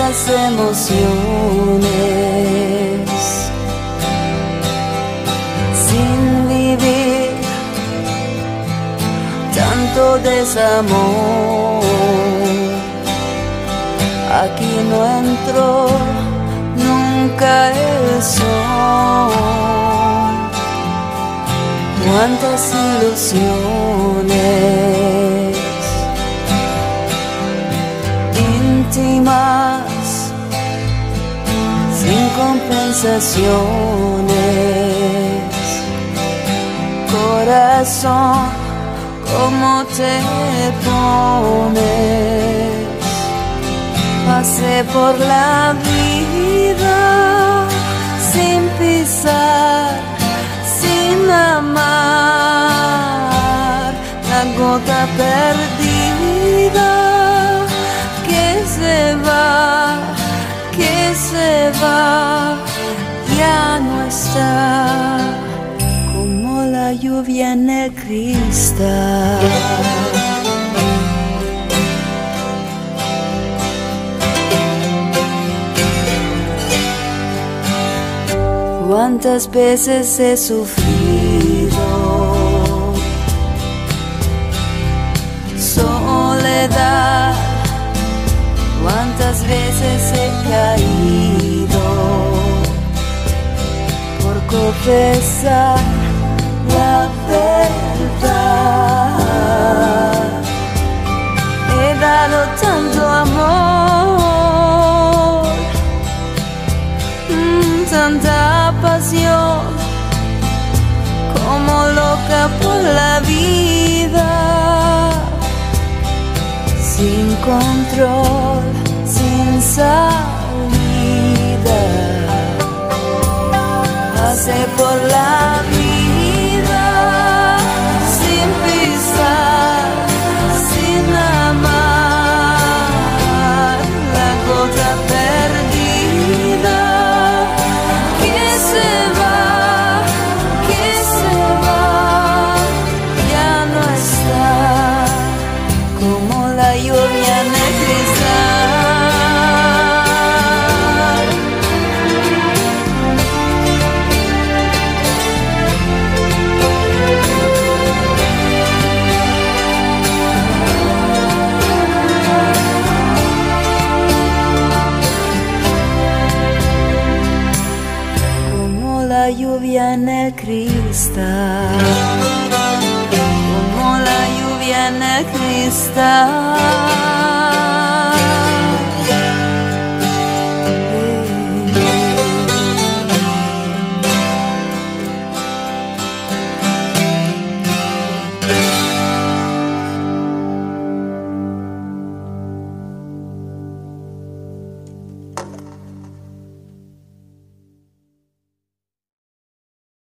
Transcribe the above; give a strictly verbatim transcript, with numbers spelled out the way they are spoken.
tantas emociones, sin vivir tanto desamor. Aquí no entró nunca el sol. Cuántas ilusiones íntimas, sin compensaciones. Corazón, ¿cómo te pones? Pasé por la vida sin pisar, sin amar, la gota perdida que se va, que se va, ya no está, como la lluvia en el cristal. Cuántas veces he sufrido soledad, cuántas veces he caído por confesar la verdad. He dado tanto amor, tanta pasión, como loca por la vida, sin control, sin salida. Pasé por la vida sin pisar, sin amar, la gota perdida que se va, que se va, ya no está, como la lluvia en el cristal. Como la lluvia en el cristal, como la lluvia en el cristal.